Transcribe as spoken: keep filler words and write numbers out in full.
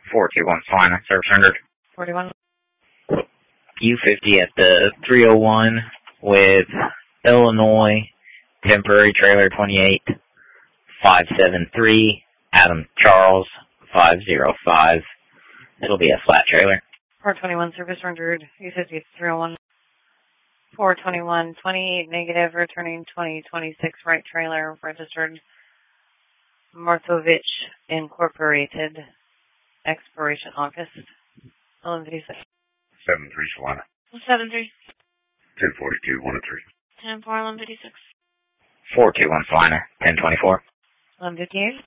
four two one Salina, service rendered. forty-one. U fifty at the three oh one with Illinois, temporary trailer twenty-eight, five seven three, Adam Charles, five oh five. It'll be a flat trailer. four twenty-one, service rendered. U fifty at three oh one. four twenty-one, twenty-eight negative, returning twenty twenty-six right trailer, registered Markovich Incorporated, expiration August. eleven fifty-six. seven three Salina. seven three. ten forty-two, one oh three. ten four, eleven fifty-six. four two one Salina, ten twenty-four. eleven fifty-eight.